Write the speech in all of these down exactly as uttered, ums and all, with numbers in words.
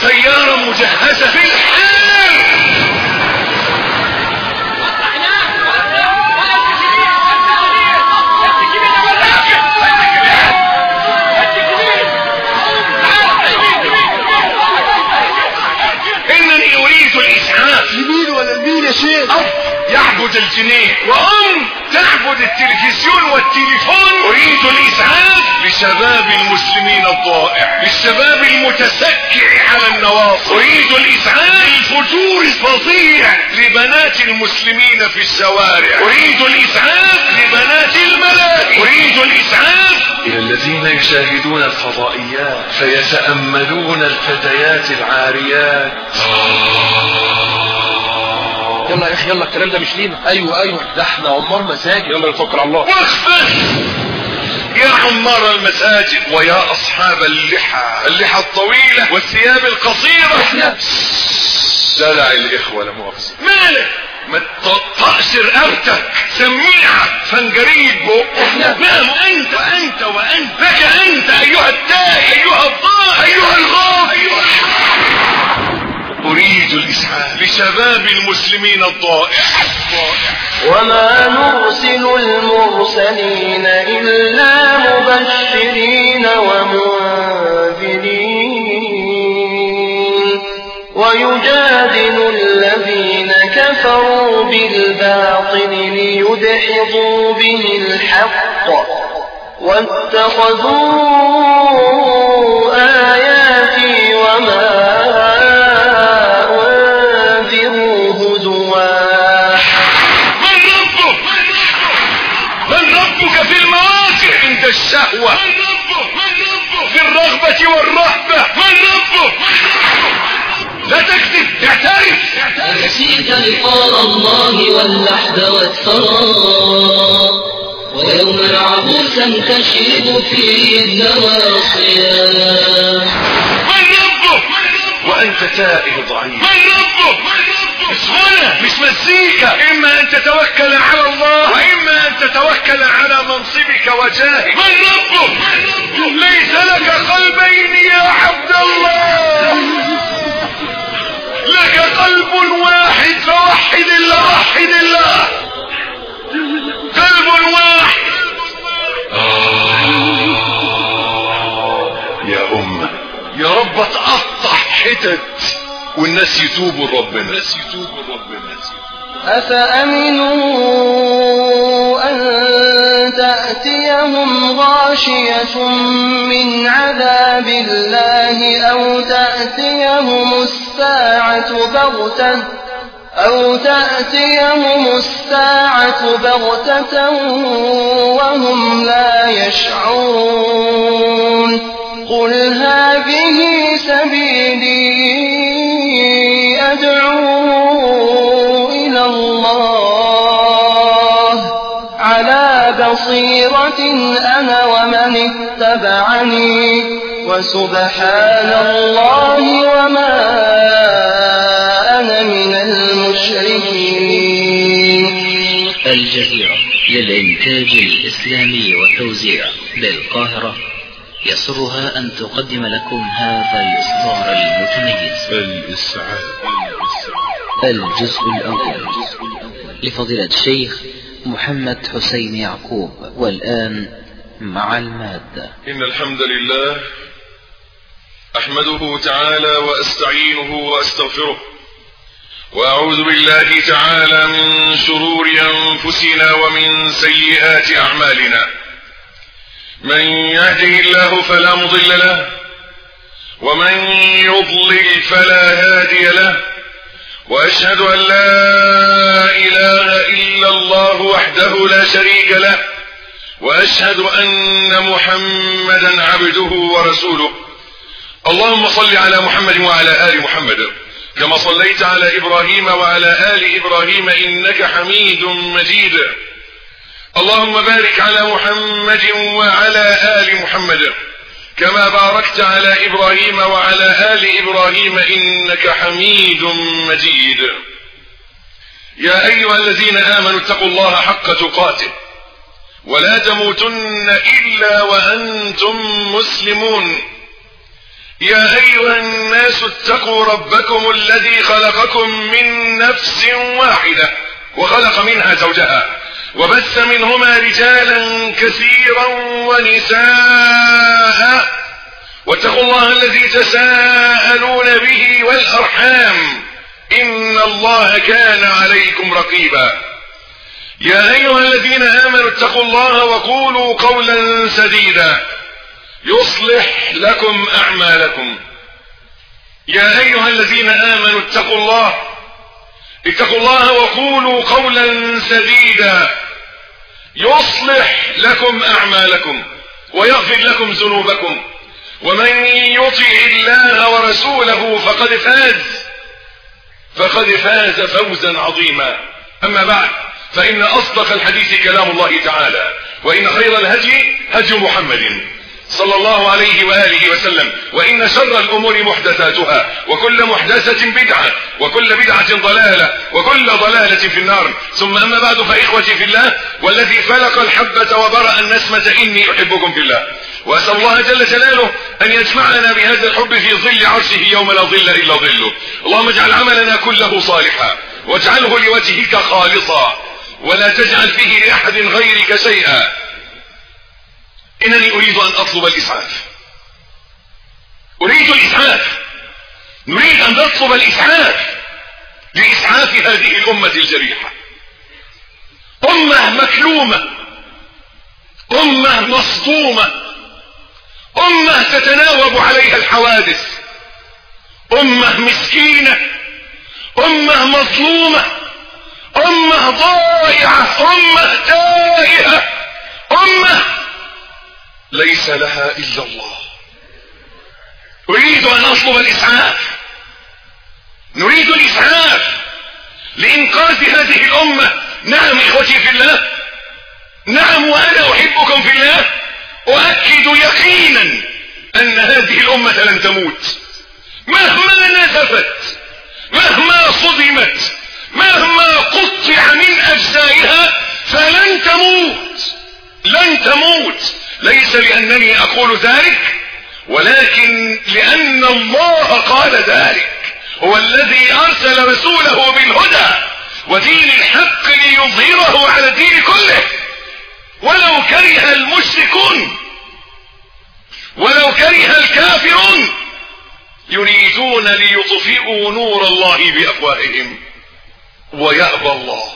سيارة مجهزة في الحال. انني اريد الاسعاف. لمين ولا لمين يا شيخ؟ اب يعبد الجنيه وام تعبد التلفزيون والتليفون. اريد الاسعاف لشباب المسلمين الضائع، للشباب المتسكع على النواصي. اريد الاسعاف للفجور الفظيع لبنات المسلمين في الشوارع. اريد الاسعاف لبنات الملاهي. اريد الاسعاف الى الذين يشاهدون الفضائيات فيتأملون الفتيات العاريات. يلا يا اخي يلا، الكلام ده مش لينا. ايوه ايوه ده احنا عمار مساجد. يلا نتوكل على الله. واخفف يا عمار المساجد ويا اصحاب اللحى، اللحى الطويلة والثياب القصيرة. احنا دلع الاخوة لا مؤاخذة. مالك ما تطقش رقبتك، سميعة فنجريب بق. احنا نعم انت وانت وانت لك انت ايها التائه ايها الضال ايها الغافل ايها اريد الاسعاف لشباب المسلمين الضائع. وما نرسل المرسلين إلا مبشرين ومنذرين ويجادل الذين كفروا بالباطل ليدحضوا به الحق واتخذوا آياتي وما الشهوة في الرغبة والرهبة. من ربه؟ لا تكذب، اعترف. نسيت لقاء الله واللحد والثرى ويوما عبوسا تشرب فيه النواصيا. من ربه؟ وأنت تائه ضعيف. من ربه؟ مش غنى مش مزيكا. إما أن تتوكل على الله وإما أن تتوكل على منصبك وجاهك. من ربه؟ ليس لك قلبين يا عبد الله، لك قلب واحد فوحد الله. وحد الله، قلب واحد. آه يا أمة يا رب تقطع حتت والناس يتوبوا لربنا. الناس يتوبوا لربنا. أفأمنوا أن تأتيهم غاشية من عذاب الله أو تأتيهم الساعة بغتة أو تأتيهم الساعة بغتة وهم لا يشعرون. قل هذه سبيلي أدعو إلى الله على بصيرة أنا ومن اتبعني وسبحان الله وما أنا من المشركين. الجزيرة للإنتاج الإسلامي والتوزيع بالقاهرة يسرها أن تقدم لكم هذا الإصدار المتميز. الإسعاف الجزء الأول لفضيلة الشيخ محمد حسين يعقوب. والآن مع المادة. إن الحمد لله أحمده تعالى وأستعينه وأستغفره وأعوذ بالله تعالى من شرور أنفسنا ومن سيئات أعمالنا. من يهده الله فلا مضل له ومن يضلل فلا هادي له، وأشهد أن لا إله إلا الله وحده لا شريك له، وأشهد أن محمدا عبده ورسوله. اللهم صل على محمد وعلى آل محمد كما صليت على إبراهيم وعلى آل إبراهيم إنك حميد مجيد. اللهم بارك على محمد وعلى آل محمد كما باركت على إبراهيم وعلى آل إبراهيم إنك حميد مجيد. يا أيها الذين آمنوا اتقوا الله حق تقاته ولا تموتن إلا وأنتم مسلمون. يا أيها الناس اتقوا ربكم الذي خلقكم من نفس واحدة وخلق منها زوجها وبث منهما رجالا كثيرا ونساء واتقوا الله الذي تساءلون به والأرحام إن الله كان عليكم رقيبا. يا أيها الذين آمنوا اتقوا الله وقولوا قولا سديدا يصلح لكم أعمالكم. يا أيها الذين آمنوا اتقوا الله اتقوا الله وقولوا قولا سديدا يصلح لكم أعمالكم ويغفر لكم ذنوبكم ومن يطع الله ورسوله فقد فاز فقد فاز فوزا عظيما. أما بعد فإن أصدق الحديث كلام الله تعالى وإن خير الهدي هدي محمد صلى الله عليه وآله وسلم وإن شر الأمور محدثاتها وكل محدثة بدعة وكل بدعة ضلالة وكل ضلالة في النار. ثم أما بعد فإخوتي في الله والذي فلق الحبة وبرأ النسمة إني أحبكم في الله وأسأل الله جل جلاله أن يجمعنا بهذا الحب في ظل عرشه يوم لا ظل إلا ظله. اللهم اجعل عملنا كله صالحا واجعله لوجهك خالصا ولا تجعل فيه لأحد غيرك شيئا. إنني أريد أن أطلب الإسعاف أريد الإسعاف نريد أن نطلب الإسعاف لإسعاف هذه الأمة الجريحة. أمة مكلومة أمة مصدومة أمة تتناوب عليها الحوادث أمة مسكينة أمة مظلومة أمة ضائعة أمة تائهة أمة ليس لها إلا الله. أريد أن أطلب الإسعاف نريد الإسعاف لإنقاذ هذه الأمة. نعم إخوتي في الله نعم وأنا أحبكم في الله أؤكد يقينا أن هذه الأمة لن تموت مهما نزفت مهما صدمت مهما قطع من أجزائها فلن تموت لن تموت. ليس لأنني أقول ذلك ولكن لأن الله قال ذلك. هو الذي أرسل رسوله بالهدى ودين الحق ليظهره على الدين كله ولو كره المشركون ولو كره الكافرون يريدون ليطفئوا نور الله بأفواههم ويأبى الله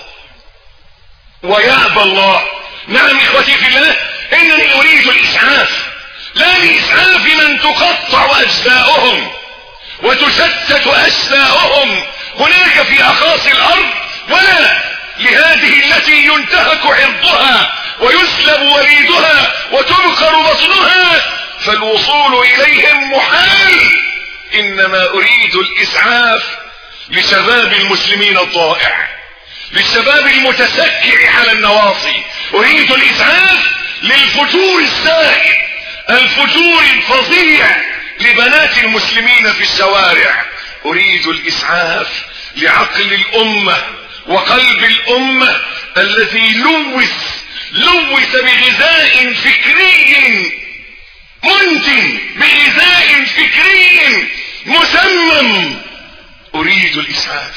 ويأبى الله. نعم إخوتي في الله إنني أريد الإسعاف لا لإسعاف من تقطع أجزاؤهم وتشتت أجزاؤهم هناك في أقاصي الأرض ولا لهذه التي ينتهك عرضها ويسلب وريدها وتنقر بطنها فالوصول إليهم محال. إنما أريد الإسعاف لشباب المسلمين الضائع للشباب المتسكع على النواصي. أريد الإسعاف للفجور السائد الفجور الفظيع لبنات المسلمين في الشوارع. أريد الإسعاف لعقل الأمة وقلب الأمة الذي لوث لوث بغذاء فكري منتن بغذاء فكري مسمم. أريد الإسعاف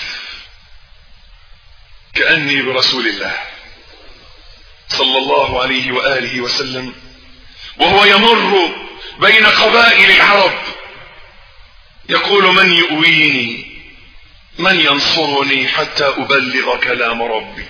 كأني برسول الله صلى الله عليه وآله وسلم وهو يمر بين قبائل العرب يقول من يؤويني من ينصرني حتى أبلغ كلام ربي.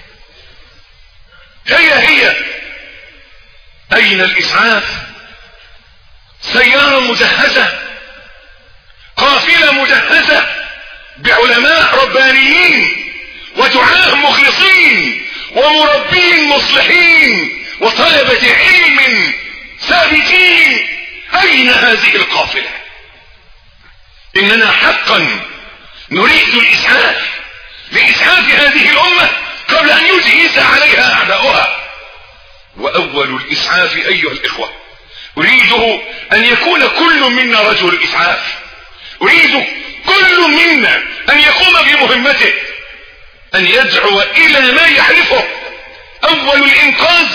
هي هي أين الإسعاف؟ سيارة مجهزة قافلة مجهزة بعلماء ربانيين ودعاة مخلصين ومربين مصلحين وطلبة علم ثابتين. أين هذه القافلة؟ إننا حقا نريد الإسعاف لإسعاف هذه الأمة قبل أن يجهز عليها أعداؤها. وأول الإسعاف أيها الإخوة أريده أن يكون كل منا رجل الإسعاف. أريد كل منا أن يقوم بمهمته أن يدعو إلى ما يعرفه. أول الإنقاذ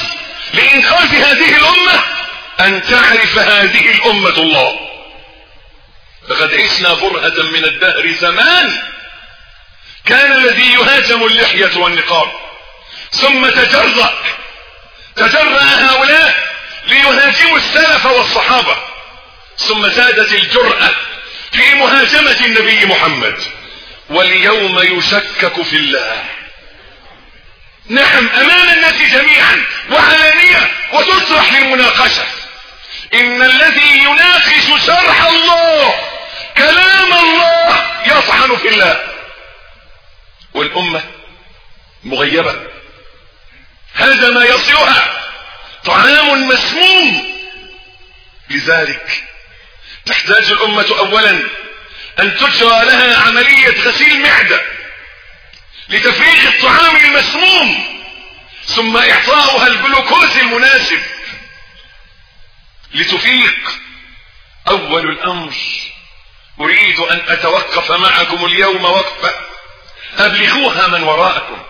لإنقاذ هذه الأمة أن تعرف هذه الأمة الله لقد عشنا برهة من الدهر زمان كان الذي يهاجم اللحية والنقاب، ثم تجرأ تجرأ هؤلاء ليهاجموا السلف والصحابة، ثم زادت الجرأة في مهاجمة النبي محمد، واليوم يشكك في الله. نعم، امام الناس جميعا وعلانية وتصرح للمناقشة. ان الذي يناقش شرح الله كلام الله يطعن في الله، والامة مغيبة. هذا ما يصلها طعام مسموم. لذلك تحتاج الامة اولا ان تجرى لها عملية غسيل معدة لتفريغ الطعام المسموم، ثم اعطاؤها الجلوكوز المناسب لتفيق. اول الامر اريد ان اتوقف معكم اليوم وقفة ابلغوها من وراءكم،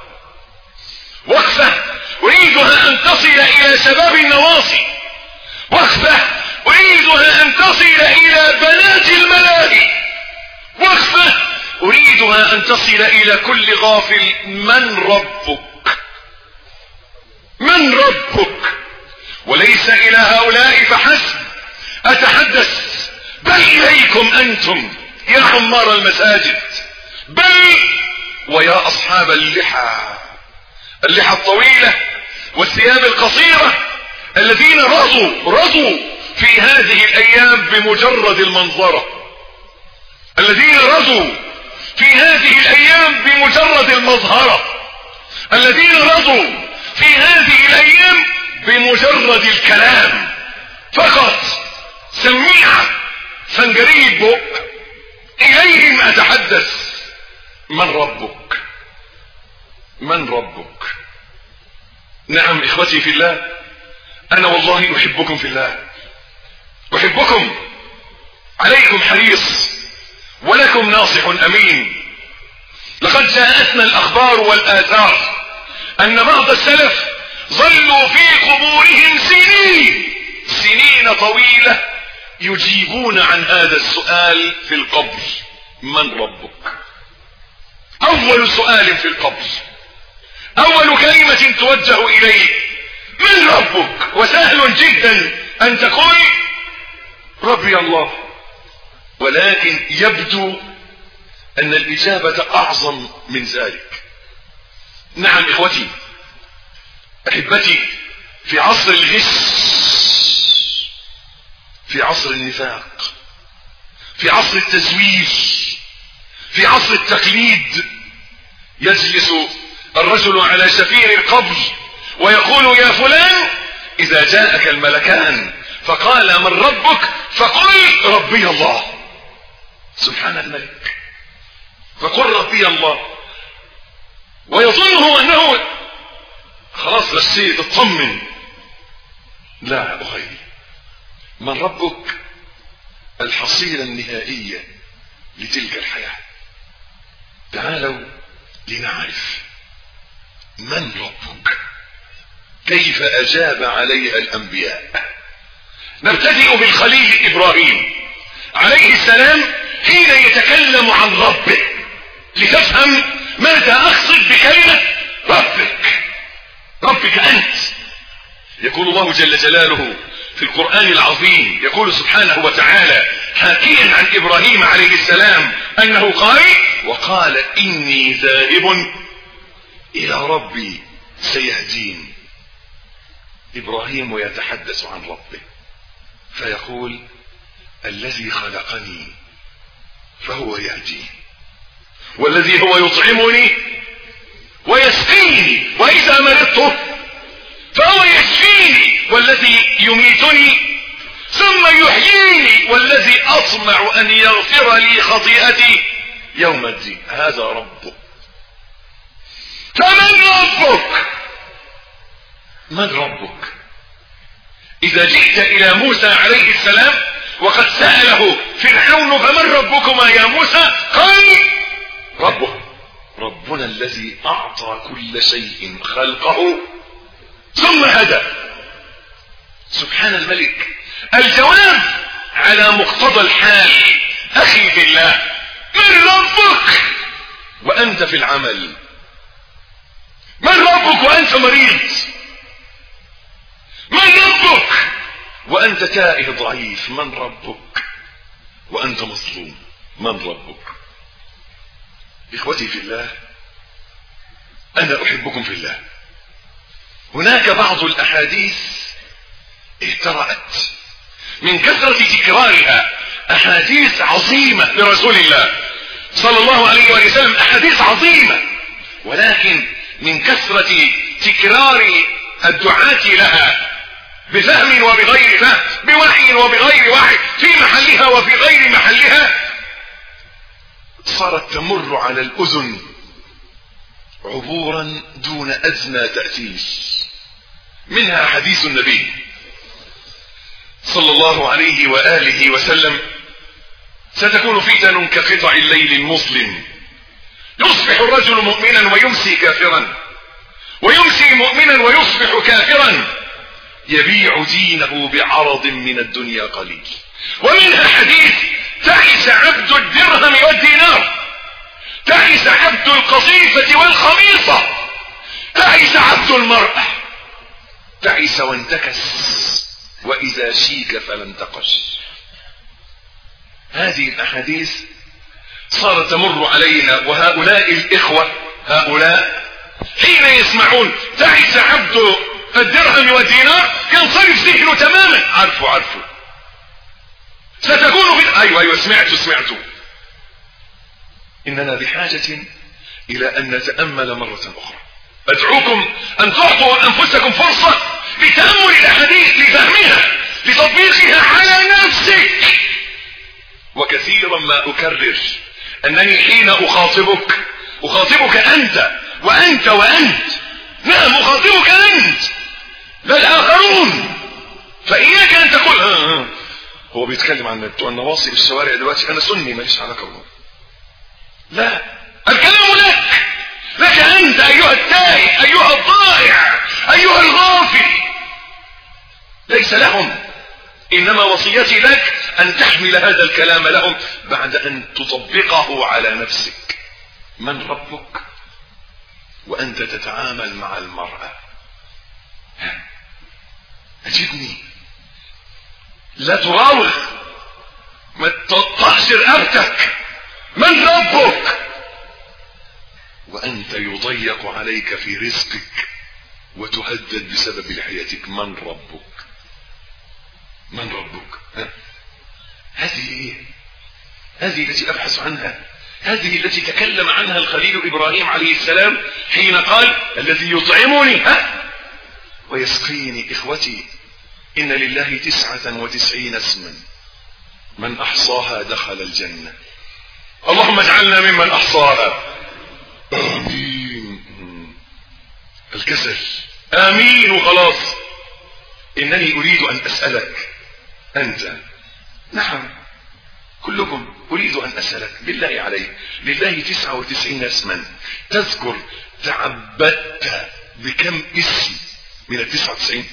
وقفة اريدها ان تصل الى شباب النواصي، وقفة اريدها ان تصل الى بنات الملاهي، وقفة اريدها ان تصل الى كل غافل. من ربك؟ من ربك؟ وليس الى هؤلاء فحسب اتحدث، بل اليكم انتم يا عمار المساجد، بل ويا اصحاب اللحى اللحى الطويلة والثياب القصيرة، الذين رضوا رضوا في هذه الايام بمجرد المنظرة، الذين رضوا في هذه الايام بمجرد المظهرة، الذين رضوا في هذه الايام بمجرد الكلام فقط، سميعة فنجريب بق. اليهم اتحدث. من ربك؟ من ربك؟ نعم اخوتي في الله، انا والله احبكم في الله، احبكم، عليكم حريص، ولكم ناصح امين. لقد جاءتنا الاخبار والاثار ان بعض السلف ظلوا في قبورهم سنين سنين طويلة يجيبون عن هذا السؤال في القبر: من ربك؟ اول سؤال في القبر، اول كلمة توجه اليه: من ربك؟ وسهل جدا ان تقول ربي الله، ولكن يبدو ان الاجابة اعظم من ذلك. نعم اخوتي احبتي، في عصر الغش، في عصر النفاق، في عصر التزوير، في عصر التقليد، يجلس الرجل على شفير القبر ويقول: يا فلان، اذا جاءك الملكان فقال من ربك فقل ربي الله. سبحان الملك، فقل ربي الله، ويظنه انه خلاص غشيت اطمن. لا اخي، من ربك الحصيلة النهائية لتلك الحياة. تعالوا لنعرف من ربك، كيف اجاب عليها الانبياء. نبتدئ بالخليل ابراهيم عليه السلام حين يتكلم عن ربه، لتفهم ماذا اقصد بكلمة ربك. ربك انت. يقول الله جل جلاله في القرآن العظيم، يقول سبحانه وتعالى حاكيا عن ابراهيم عليه السلام انه قال: وقال اني ذاهب الى ربي سيهدين. ابراهيم يتحدث عن ربه فيقول: الذي خلقني فهو يهدين، والذي هو يطعمني ويسقيني، واذا مرضت فهو يشفيني، والذي يميتني ثم يحييني، والذي اطمع ان يغفر لي خطيئتي يوم الدين. هذا ربك. فمن ربك؟ من ربك؟ اذا جئت الى موسى عليه السلام وقد سأله فرعون: فمن ربكما يا موسى؟ قال: ربه ربنا الذي اعطى كل شيء خلقه ثم هدى. سبحان الملك. الجواب على مقتضى الحال اخي في الله، من ربك وانت في العمل؟ من ربك وانت مريض؟ من ربك وانت تائه ضعيف؟ من ربك وانت مظلوم؟ من ربك؟ اخوتي في الله، انا احبكم في الله. هناك بعض الاحاديث اهترأت من كثرة تكرارها، احاديث عظيمة لرسول الله صلى الله عليه وسلم، احاديث عظيمة، ولكن من كثرة تكرار الدعاة لها بفهم وبغير فهم، بوحي وبغير وحي، في محلها وفي غير محلها، صارت تمر على الأذن عبورا دون أدنى تأثير. منها حديث النبي صلى الله عليه وآله وسلم: ستكون فتن كقطع الليل المظلم، يصبح الرجل مؤمنا ويمسي كافرا، ويمسي مؤمنا ويصبح كافرا، يبيع دينه بعرض من الدنيا قليل. ومنها حديث: تعس عبد الدرهم والدينار، تعس عبد القصيفة والخميصة، تعس عبد المرأة، تعس وانتكس، وإذا شيك فلم تقش. هذه الأحاديث صارت تمر علينا، وهؤلاء الإخوة هؤلاء حين يسمعون تعس عبد الدرهم والدينار ينصرف ذهنه تماما. عرفوا عرفوا ستكون في ايوه ايوه سمعتوا سمعتوا اننا بحاجة الى ان نتأمل مرة اخرى. ادعوكم ان تعطوا انفسكم فرصة لتأمل الاحاديث، لفهمها، لتطبيقها على نفسك. وكثيرا ما اكرر انني حين اخاطبك اخاطبك انت وانت وانت، نعم اخاطبك انت لا الاخرون. فاياك ان تقول آه آه. هو بيتكلم عن بتوع النواصي بالشوارع دلوقتي، انا سني ماليش علاقه بهم. لا، الكلام لك، لك انت ايها التائه، ايها الضائع، ايها الغافل، ليس لهم. انما وصيتي لك ان تحمل هذا الكلام لهم بعد ان تطبقه على نفسك. من ربك وانت تتعامل مع المرأة؟ اجبني، لا تراوغ، ما تقطعش رقبتك. من ربك وانت يضيق عليك في رزقك وتهدد بسبب لحيتك؟ من ربك؟ من ربك؟ ها؟ هذه ايه؟ هذه التي ابحث عنها، هذه التي تكلم عنها الخليل ابراهيم عليه السلام حين قال: الذي يطعمني ها ويسقيني. اخوتي، ان لله تسعة وتسعين اسما، من احصاها دخل الجنة. اللهم اجعلنا ممن احصاها. امين. الكسل امين وخلاص. انني اريد ان اسألك انت، نعم كلكم اريد ان اسألك بالله عليك، لله تسعة وتسعين اسما، تذكر تعبدت بكم اسم من التسعة وتسعين؟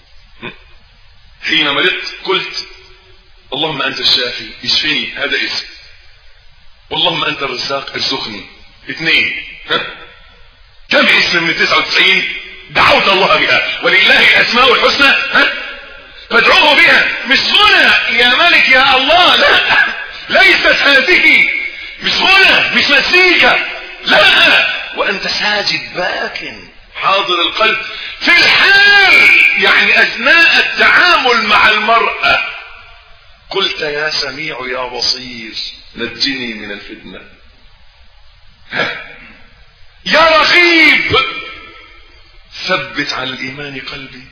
حين مرضت قلت: اللهم انت الشافي اشفني، هذا اسم. واللهم انت الرزاق ارزقني، اثنين. ها؟ كم اسم من التسعة وتسعين دعوت الله بها؟ ولله الاسماء الحسنى ها فادعوه بها. مش غنى يا ملك يا الله، لا، ليست هذه مش غنى، مش مزيكا، لا، وانت ساجد باكن حاضر القلب في الحال، يعني اثناء التعامل مع المرأة قلت: يا سميع يا بصير نجني من الفتنة. يا رقيب ثبت على الايمان قلبي.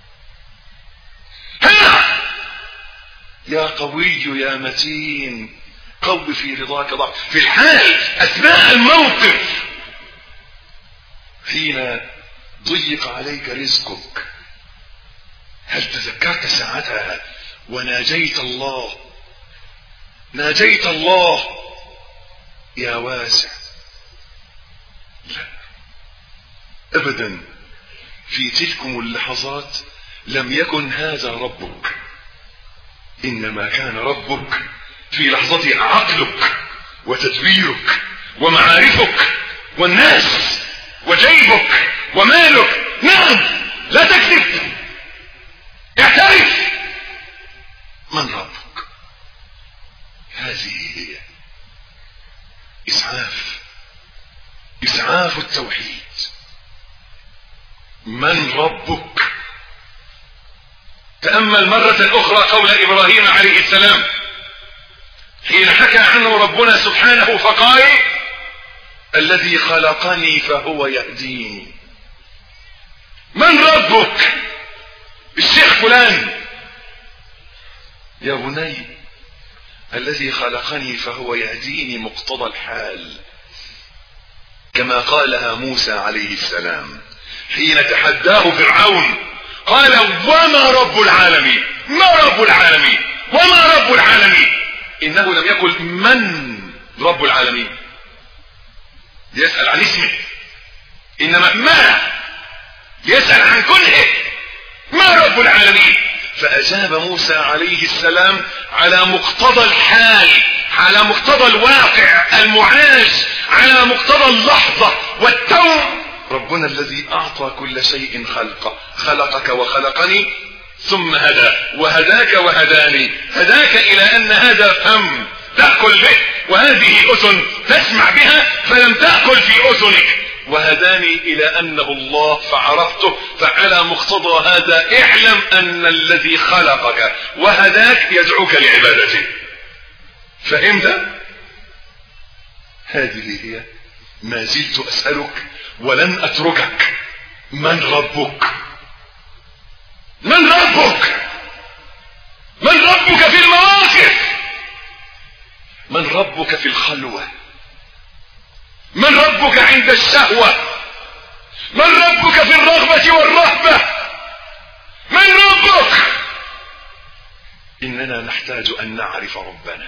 ها يا قوي يا متين قو في رضاك ضعف. في الحال اثناء الموقف حين ضيق عليك رزقك، هل تذكرت ساعتها وناجيت الله؟ ناجيت الله يا واسع؟ لا ابدا. في تلكم اللحظات لم يكن هذا ربك، انما كان ربك في لحظتها عقلك وتدبيرك ومعارفك والناس وجيبك ومالك. نعم، لا تكذب، اعترف. من ربك؟ هذه هي إسعاف إسعاف التوحيد. من ربك؟ تأمل مرة أخرى قول إبراهيم عليه السلام حين حكى عنه ربنا سبحانه فقال: الذي خلقني فهو يهديني. من ربك؟ الشيخ فلان. يا بني، الذي خلقني فهو يهديني مقتضى الحال، كما قالها موسى عليه السلام حين تحداه فرعون قال: وما رب العالمين؟ ما رب العالمين؟ وما رب العالمين؟ إنه لم يقل من رب العالمين يسأل عن اسمه، إنما ما يسأل عن كنهه. ما رب العالمين؟ فأجاب موسى عليه السلام على مقتضى الحال، على مقتضى الواقع المعاش، على مقتضى اللحظة والتو. ربنا الذي أعطى كل شيء خلقه، خلقك وخلقني ثم هدى، وهداك وهداني. هداك إلى أن هذا فم تأكل به، وهذه أذن تسمع بها فلم تأكل في أذنك. وهداني إلى أنه الله فعرفته، فعلى مقتضى هذا اعلم أن الذي خلقك وهداك يدعوك لعبادته. فهمت؟ هذه هي. ما زلت أسألك ولن أتركك. من ربك؟ من ربك؟ من ربك في المواقف؟ من ربك في الخلوة؟ من ربك عند الشهوة؟ من ربك في الرغبة والرهبة؟ من ربك؟ إننا نحتاج أن نعرف ربنا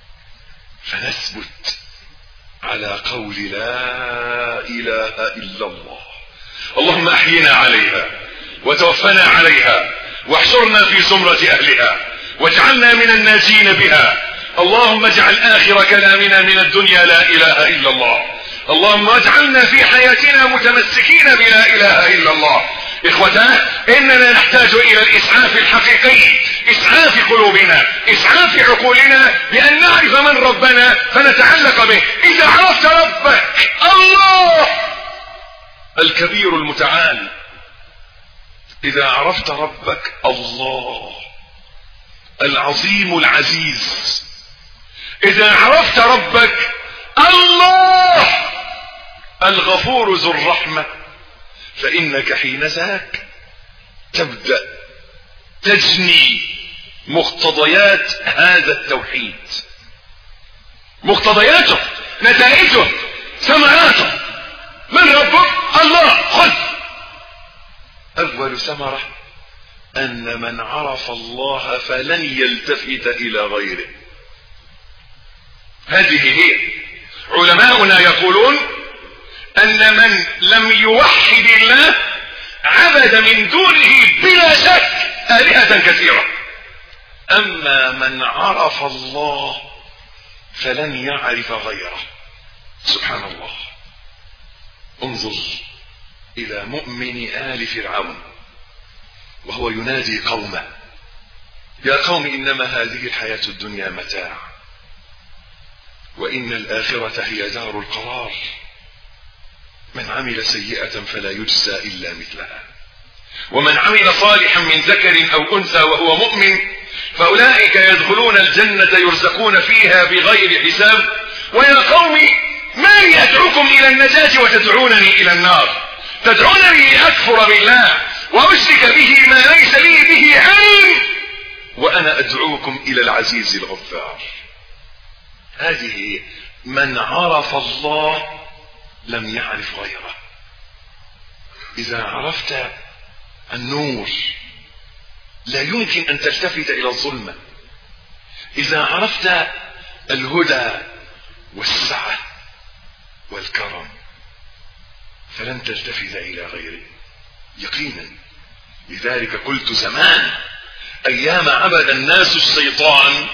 فنثبت على قول لا إله إلا الله. اللهم أحينا عليها وتوفنا عليها واحشرنا في زمرة أهلها واجعلنا من الناجين بها. اللهم اجعل آخر كلامنا من الدنيا لا إله إلا الله. اللهم اجعلنا في حياتنا متمسكين بلا إله إلا الله. إخوتاه، إننا نحتاج إلى الإسعاف الحقيقي، إسعاف قلوبنا، إسعاف عقولنا، لأن نعرف من ربنا فنتعلق به. إذا عرفت ربك الله الكبير المتعال، إذا عرفت ربك الله العظيم العزيز، إذا عرفت ربك الله الغفور ذو الرحمة، فإنك حين ذاك تبدأ تجني مقتضيات هذا التوحيد، مقتضياته، نتائجه، ثمراته. من ربك؟ الله. خذ أول ثمرة أن من عرف الله فلن يلتفت إلى غيره. هذه هي. علماؤنا يقولون أن من لم يوحد الله عبد من دونه بلا شك آلهة كثيرة، أما من عرف الله فلن يعرف غيره. سبحان الله. انظر إلى مؤمن آل فرعون وهو ينادي قومه: يا قوم إنما هذه الحياة الدنيا متاع وإن الآخرة هي دار القرار. من عمل سيئة فلا يجزى إلا مثلها، ومن عمل صالحا من ذكر أو أنثى وهو مؤمن فأولئك يدخلون الجنة يرزقون فيها بغير حساب. ويا قوم ما لي أدعوكم إلى النجاة وتدعونني إلى النار؟ تدعونني لأكفر بالله وأشرك به ما ليس لي به علم، وأنا أدعوكم إلى العزيز الغفار. هذه من عرف الله لم يعرف غيره. إذا عرفت النور لا يمكن أن تلتفت إلى الظلمة. إذا عرفت الهدى والسعة والكرم فلن تلتفت إلى غيره يقينا. لذلك قلت زمان أيام عبد الناس الشيطان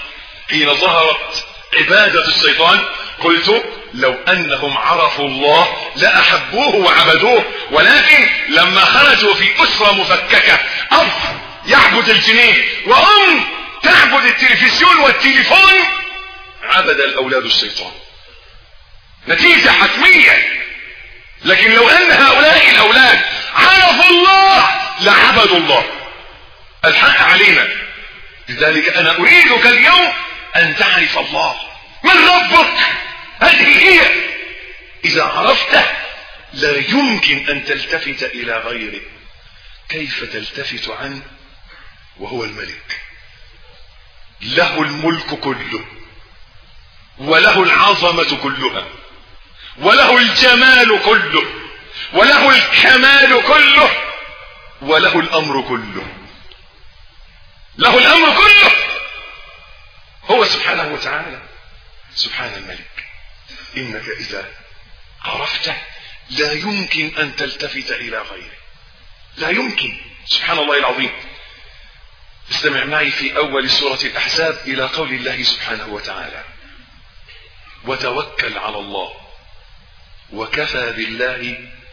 حين ظهرت عبادة الشيطان قلت لو انهم عرفوا الله لأحبوه وعبدوه، ولكن لما خرجوا في اسرة مفككة، اب يعبد الجنيه وام تعبد التلفزيون والتليفون، عبد الاولاد الشيطان. نتيجة حتمية. لكن لو ان هؤلاء الاولاد عرفوا الله لعبدوا الله. الحق علينا. لذلك انا اريدك اليوم ان تعرف الله. من ربك؟ هذه هي. اذا عرفته لا يمكن ان تلتفت الى غيره. كيف تلتفت عنه وهو الملك؟ له الملك كله، وله العظمة كلها، وله الجمال كله، وله الكمال كله، وله الامر كله. له الامر كله هو سبحانه وتعالى. سبحان الملك. انك اذا عرفته لا يمكن ان تلتفت الى غيره، لا يمكن. سبحان الله العظيم. استمع معي في اول سورة الاحزاب الى قول الله سبحانه وتعالى: وتوكل على الله وكفى بالله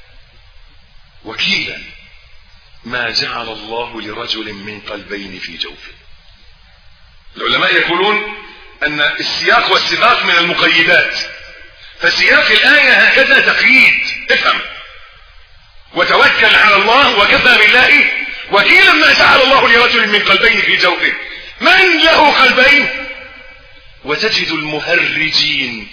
وكيلا ما جعل الله لرجل من قلبين في جوفه. العلماء يقولون ان السياق والسباق من المقيدات، فسياق الآية هكذا تقييد. افهم: وتوكل على الله وكفى بالله وكيلا ما جعل الله لرجل من قلبين في جوفه. من له قلبين؟ وتجد المهرجين.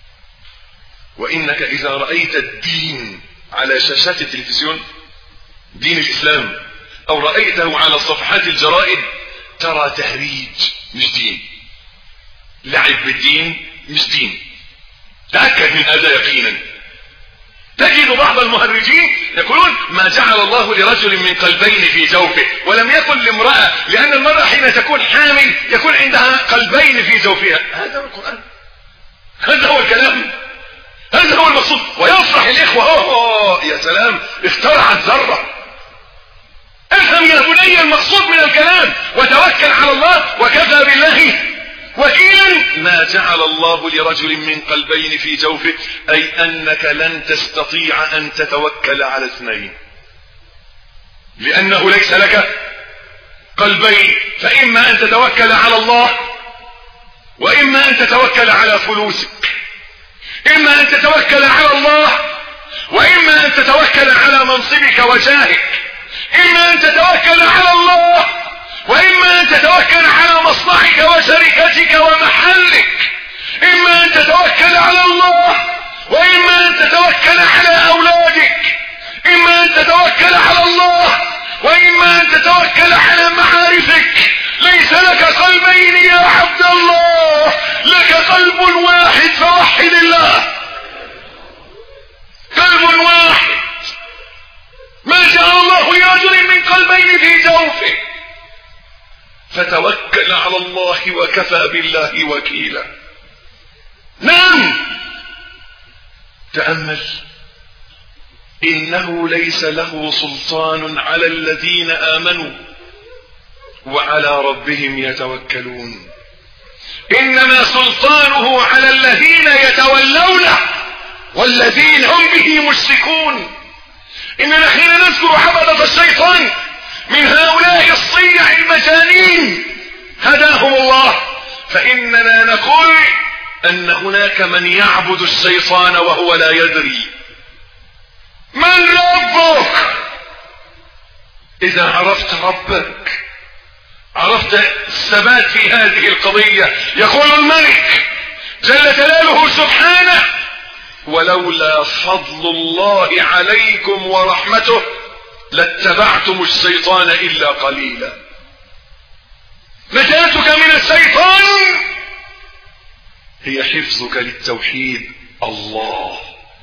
وإنك إذا رأيت الدين على شاشات التلفزيون، دين الإسلام، أو رأيته على صفحات الجرائد، ترى تهريج مش دين. لعب بالدين مش دين. تأكد من هذا يقينا. تجد بعض المهرجين يقولون ما جعل الله لرجل من قلبين في جوفه، ولم يقل لامرأة، لأن المرأة حين تكون حامل يكون عندها قلبين في جوفها. هذا هو القرآن، هذا هو الكلام، هذا هو المقصود. ويفرح الإخوة: أوه يا سلام، اخترعت ذرة. افهم يا بني المقصود من الكلام: وتوكل على الله وكفى بالله وكيلا ما جعل الله لرجل من قلبين في جوفه، أي أنك لن تستطيع أن تتوكل على اثنين، لأنه ليس لك قلبين. فإما أن تتوكل على الله، وإما أن تتوكل على فلوسك. إما أن تتوكل على الله، وإما أن تتوكل على منصبك وجاهك. إما أن تتوكل على الله، وإما أن تتوكل على مصلحك وشركتك ومحلك. إما أن تتوكل على الله، وإما أن تتوكل على أولادك. إما أن تتوكل على الله، وإما أن تتوكل على معارفك. ليس لك قلبين يا عبد الله، لك قلب واحد، فوحد الله. قلب واحد. ما جعل الله لرجل من قلبين في جوفه. فتوكل على الله وكفى بالله وكيلا. نعم. تأمل: إنه ليس له سلطان على الذين آمنوا وعلى ربهم يتوكلون. إنما سلطانه على الذين يتولونه والذين هم به مشركون. إننا حين نذكر عبدة الشيطان من هؤلاء الصيع المجانين هداهم الله، فإننا نقول أن هناك من يعبد الشيطان وهو لا يدري. من ربك؟ إذا عرفت ربك عرفت الثبات في هذه القضية. يقول الملك جل جلاله سبحانه: ولولا فضل الله عليكم ورحمته لاتبعتم الشيطان إلا قليلا. نجاتك من الشيطان هي حفظك للتوحيد. الله،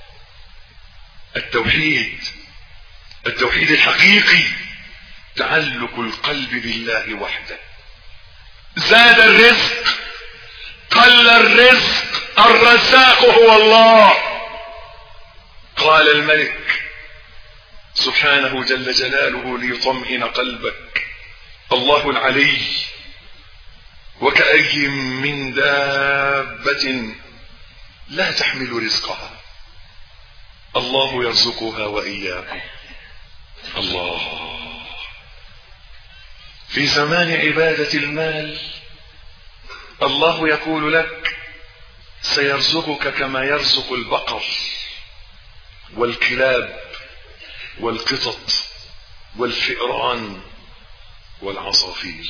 التوحيد، التوحيد الحقيقي، تعلق القلب بالله وحده. زاد الرزق، قل الرزق، الرزاق هو الله. قال الملك سبحانه جل جلاله ليطمئن قلبك: الله العلي وكأي من دابة لا تحمل رزقها الله يرزقها وإياكم. الله. في زمان عبادة المال الله يقول لك سيرزقك كما يرزق البقر والكلاب والقطط والفئران والعصافير.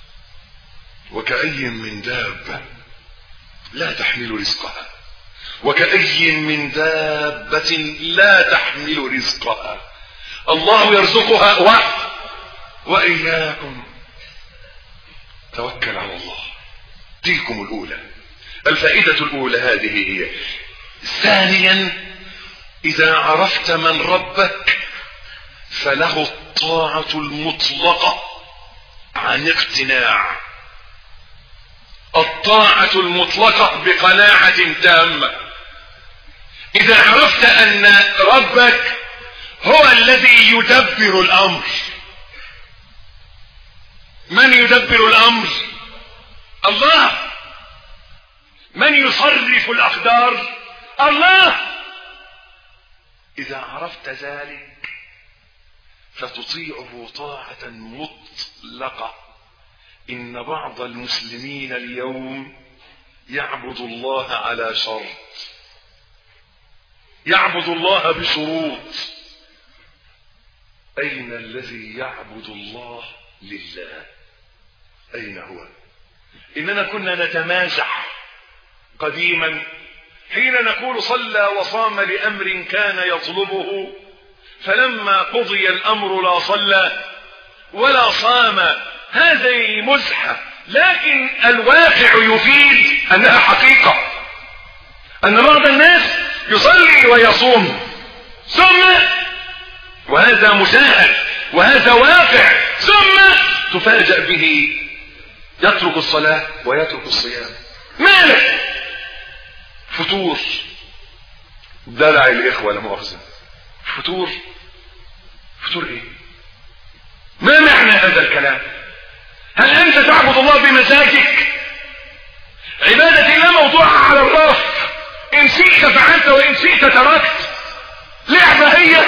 وكأي من دابة لا تحمل رزقها وكأي من دابة لا تحمل رزقها الله يرزقها و... وإياكم. توكل على الله. تلكم الأولى. الفائدة الأولى هذه هي. ثانيا إذا عرفت من ربك فله الطاعة المطلقة عن اقتناع. الطاعة المطلقة بقناعة تامة. إذا عرفت أن ربك هو الذي يدبر الأمر. من يدبر الأمر؟ الله. من يصرف الأقدار؟ الله. إذا عرفت ذلك فتطيعه طاعة مطلقة. إن بعض المسلمين اليوم يعبد الله على شرط، يعبد الله بشروط. أين الذي يعبد الله لله؟ أين هو؟ إننا كنا نتمازح قديما حين نقول صلى وصام لأمر كان يطلبه، فلما قضي الأمر لا صلى ولا صام. هذه مزحة، لكن الواقع يفيد أنها حقيقة. أن بعض الناس يصلي ويصوم ثم، وهذا مشاهد وهذا واقع، ثم تفاجأ به يترك الصلاة ويترك الصيام. ماذا؟ فتور. دلع الإخوة لا مؤاخذة. فتور. فتور إيه؟ ما معنى هذا الكلام؟ هل أنت تعبد الله بمزاجك؟ عبادة الله موضوعة على الرف، إن شئت فعلت وإن شئت تركت. لعبة هي؟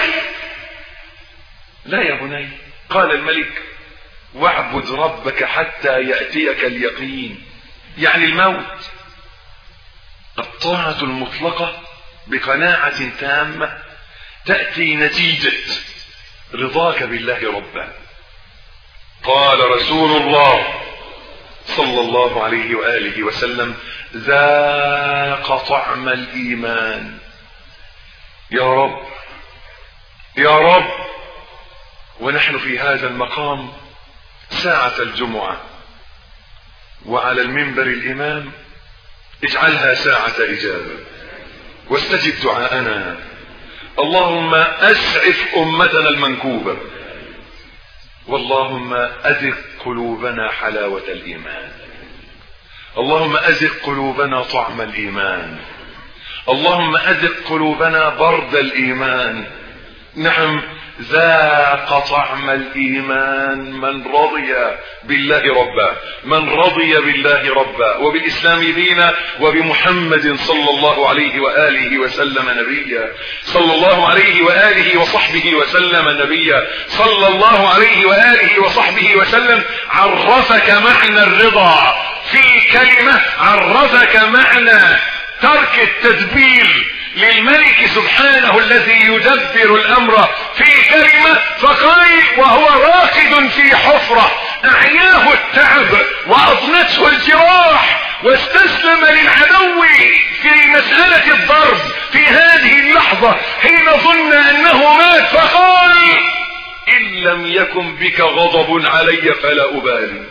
لا يا بني. قال الملك واعبد ربك حتى يأتيك اليقين، يعني الموت. الطاعة المطلقة بقناعة تامة تأتي نتيجة رضاك بالله ربا. قال رسول الله صلى الله عليه وآله وسلم ذاق طعم الإيمان. يا رب يا رب. ونحن في هذا المقام ساعة الجمعة وعلى المنبر الإمام، اجعلها ساعة إجابة واستجب دعاءنا. اللهم أسعف أمتنا المنكوبة، واللهم أذق قلوبنا حلاوة الإيمان، اللهم أذق قلوبنا طعم الإيمان، اللهم أذق قلوبنا برد الإيمان. نعم، ذاق طعم الإيمان من رضي بالله ربا، من رضي بالله ربا وبالإسلام دينا وبمحمد صلى الله عليه وآله وسلم نبيا، صلى الله عليه وآله وصحبه وسلم نبيا، صلى الله عليه وآله وصحبه وسلم. عرفك معنى الرضا في كلمة، عرفك معنى ترك التدبير للملك سبحانه الذي يدبر الأمر في كلمة، فقال وهو راقد في حفرة أعياه التعب وأضنته الجراح واستسلم للعدو في مسألة الضرب في هذه اللحظة حين ظن أنه مات، فقال إن لم يكن بك غضب علي فلا أبالي.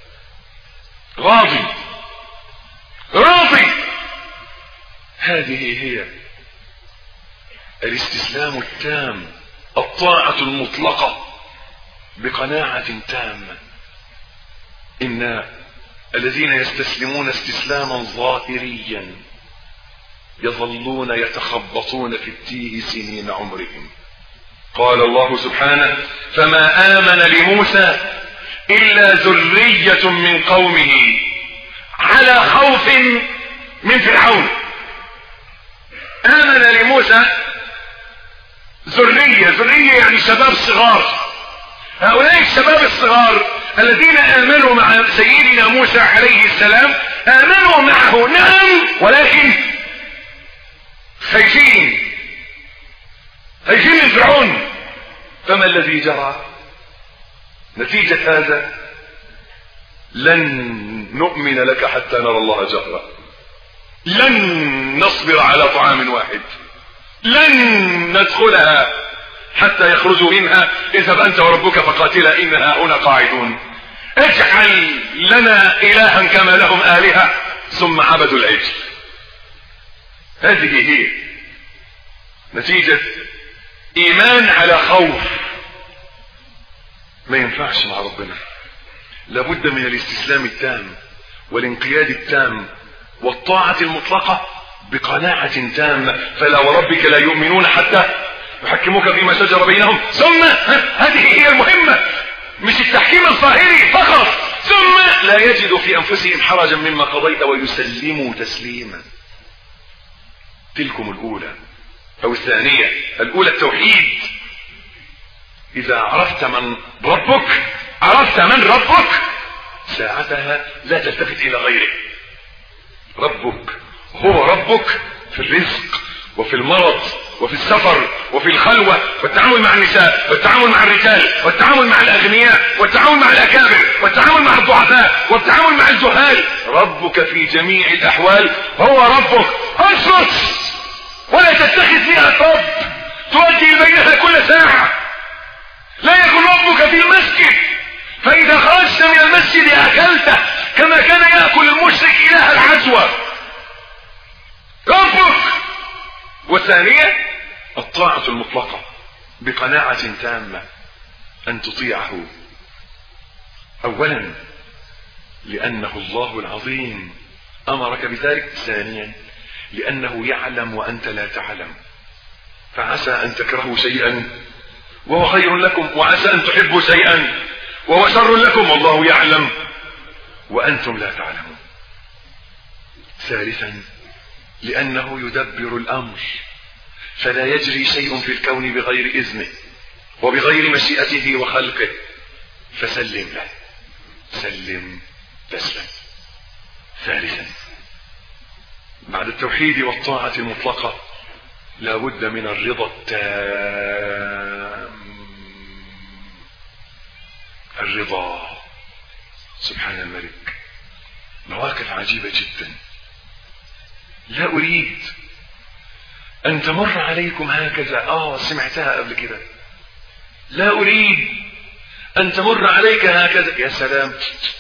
راضي راضي. هذه هي الاستسلام التام، الطاعة المطلقة بقناعة تامة. إن الذين يستسلمون استسلاما ظاهريا يظلون يتخبطون في التيه سنين عمرهم. قال الله سبحانه فما آمن لموسى إلا ذرية من قومه على خوف من فرعون. آمن لموسى ذرية ذرية يعني شباب صغار. هؤلاء الشباب الصغار الذين آمنوا مع سيدنا موسى عليه السلام آمنوا معه نعم، ولكن خايفين خايفين من فرعون. فما الذي جرى؟ نتيجة هذا لن نؤمن لك حتى نرى الله جهرا، لن نصبر على طعام واحد، لن ندخلها حتى يخرجوا منها، اذهب انت وربك فقاتلا انها هنا قاعدون. اجعل لنا الها كما لهم الهه، ثم عبدوا العجل. هذه هي نتيجة ايمان على خوف. ما ينفعش مع ربنا، لابد من الاستسلام التام والانقياد التام والطاعة المطلقة بقناعة تامة. فلا وربك لا يؤمنون حتى يحكموك فيما شجر بينهم، ثم هذه هي المهمة، مش التحكيم الظاهري فقط، ثم لا يجدوا في انفسهم حرجا مما قضيت ويسلموا تسليما. تلكم الاولى او الثانية. الاولى التوحيد. اذا عرفت من ربك عرفت من ربك ساعتها لا تلتفت الى غيره. ربك هو ربك في الرزق وفي المرض وفي السفر وفي الخلوة والتعامل مع النساء والتعامل مع الرجال والتعامل مع الاغنياء والتعامل مع الاكابر والتعامل مع الضعفاء والتعامل مع الجهال. ربك في جميع الاحوال هو ربك. اصمت ولا تتخذ فيها رب تؤدي بينها كل ساعة. لا يكن ربك في المسجد فاذا خرجت من المسجد اكلته كما كان يأكل المشرك اله العجوة. ربك. والثانية الطاعة المطلقة بقناعة تامة، ان تطيعه اولا لانه الله العظيم امرك بذلك، ثانيا لانه يعلم وانت لا تعلم، فعسى ان تكرهوا شيئا وهو خير لكم، وعسى ان تحبوا شيئا وهو شر لكم، والله يعلم وانتم لا تعلمون. ثالثا لانه يدبر الامر، فلا يجري شيء في الكون بغير اذنه وبغير مشيئته وخلقه، فسلم له، سلم تسلم. ثالثا بعد التوحيد والطاعة المطلقة لا بد من الرضا التام. الرضا. سبحان الملك، مواقف عجيبة جدا. لا أريد أن تمر عليكم هكذا، آه سمعتها قبل كده. لا أريد أن تمر عليك هكذا، يا سلام.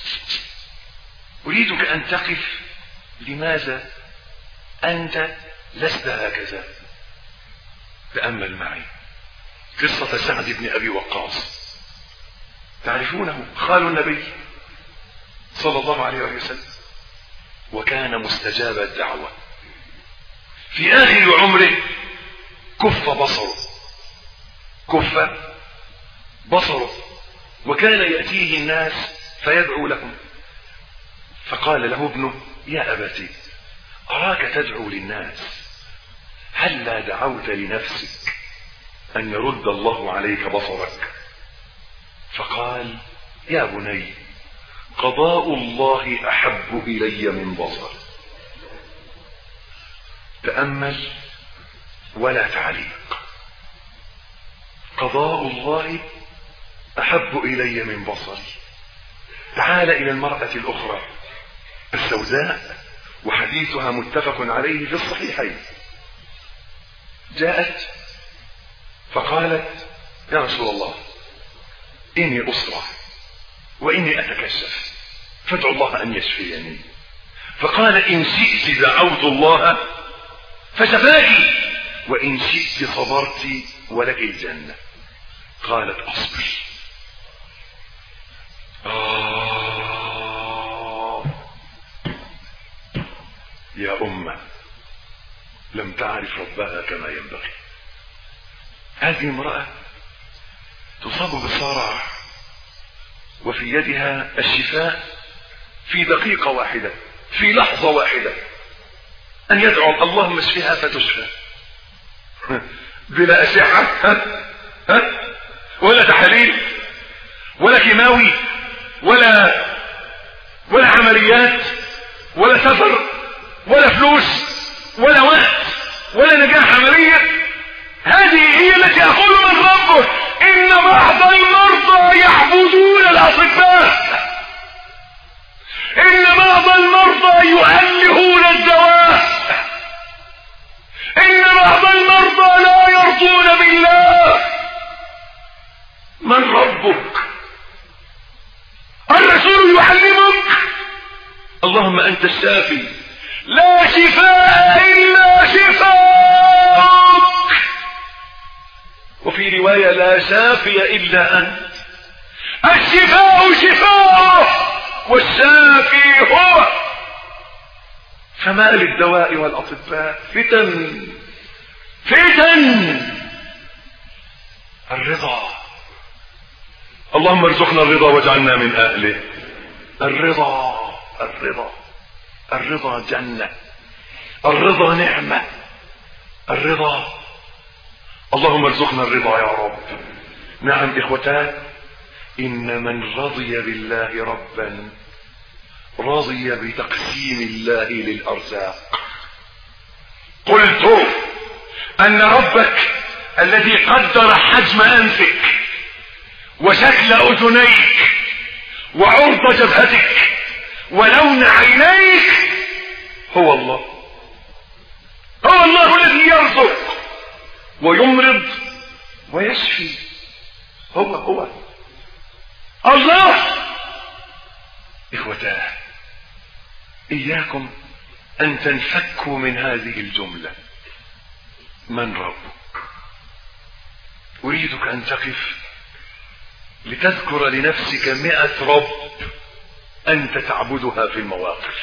أريدك أن تقف، لماذا أنت لست هكذا؟ تأمل معي قصة سعد بن أبي وقاص، تعرفونه، خال النبي صلى الله عليه وسلم، وكان مستجاب الدعوة. في آخر عمره كف بصره، كف بصره، وكان يأتيه الناس فيدعو لهم، فقال له ابنه: يا أبتي أراك تدعو للناس، هل لا دعوت لنفسك أن يرد الله عليك بصرك؟ فقال: يا بني قضاء الله أحب إلي من بصر. تأمل ولا تعليق. قضاء الله أحب إلي من بصري. تعال إلى المرأة الأخرى السوداء، وحديثها متفق عليه في الصحيحين. جاءت فقالت: يا رسول الله إني أصرع وإني أتكشف، فادعو الله أن يشفيني. فقال: إن شئت دعوت الله فشفاك، وإن شئت صبرت ولك الجنة. قالت: أصبر. آه يا أمة لم تعرف ربها كما ينبغي. هذه امرأة تصاب بالصرع وفي يدها الشفاء في دقيقة واحدة، في لحظة واحدة أن يدعو اللهم اشفها فتشفى بلا أشعة ها؟ ها؟ ولا تحاليل ولا كيماوي ولا ولا عمليات ولا سفر ولا فلوس ولا وقت ولا نجاح عملية. هذه هي التي أقول من ربك إن بعض المرضى يعبدون الأطباء، إن بعض المرضى يؤلهون الدواء، إن بعض المرضى لا يرضون بالله. من ربك؟ الرسول يعلمك اللهم أنت الشافي لا شفاء إلا شفاءك، وفي رواية لا شافي إلا أنت. الشفاء شفاءه والشافي هو. فما للدواء والأطباء فتن فتن. الرضا، اللهم ارزقنا الرضا واجعلنا من أهله. الرضا الرضا الرضا جنة، الرضا نعمة، الرضا. اللهم ارزقنا الرضا يا رب. نعم إخوتان، إن من رضي بالله ربا رضي بتقسيم الله للأرزاق. قلت أن ربك الذي قدر حجم أنفك وشكل أذنيك وعرض جبهتك ولون عينيك هو الله. هو الله الذي يرزق ويمرض ويشفي. هو هو الله. إخوتاه، إياكم أن تنفكوا من هذه الجملة. من ربك؟ أريدك أن تقف لتذكر لنفسك مئة رب أنت تعبدها في المواقف،